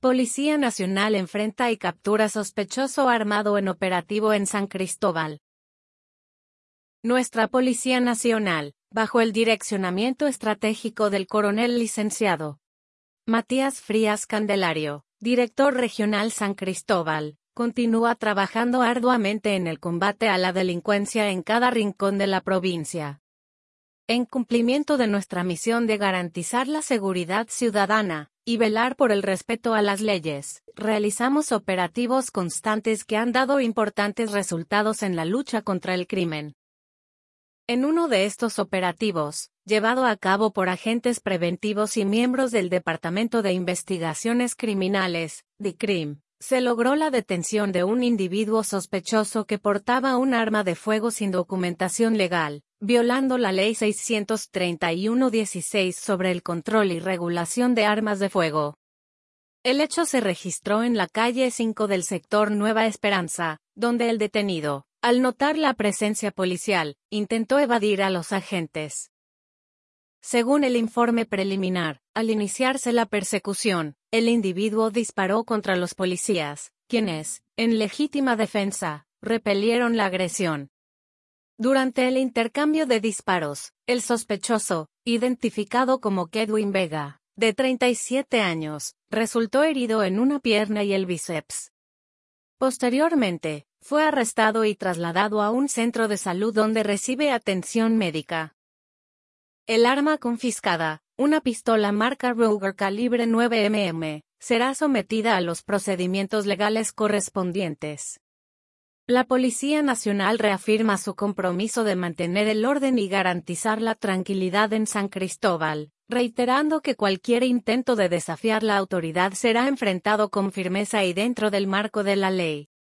Policía Nacional enfrenta y captura sospechoso armado en operativo en San Cristóbal. Nuestra Policía Nacional, bajo el direccionamiento estratégico del coronel licenciado Matías Frías Candelario, director regional San Cristóbal, continúa trabajando arduamente en el combate a la delincuencia en cada rincón de la provincia. En cumplimiento de nuestra misión de garantizar la seguridad ciudadana y velar por el respeto a las leyes, realizamos operativos constantes que han dado importantes resultados en la lucha contra el crimen. En uno de estos operativos, llevado a cabo por agentes preventivos y miembros del Departamento de Investigaciones Criminales, DICRIM, se logró la detención de un individuo sospechoso que portaba un arma de fuego sin documentación legal, violando la Ley 631-16 sobre el control y regulación de armas de fuego. El hecho se registró en la calle 5 del sector Nueva Esperanza, donde el detenido, al notar la presencia policial, intentó evadir a los agentes. Según el informe preliminar, al iniciarse la persecución, el individuo disparó contra los policías, quienes, en legítima defensa, repelieron la agresión. Durante el intercambio de disparos, el sospechoso, identificado como Kedwin Vega, de 37 años, resultó herido en una pierna y el bíceps. Posteriormente, fue arrestado y trasladado a un centro de salud donde recibe atención médica. El arma confiscada, una pistola marca Ruger calibre 9 mm, será sometida a los procedimientos legales correspondientes. La Policía Nacional reafirma su compromiso de mantener el orden y garantizar la tranquilidad en San Cristóbal, reiterando que cualquier intento de desafiar la autoridad será enfrentado con firmeza y dentro del marco de la ley.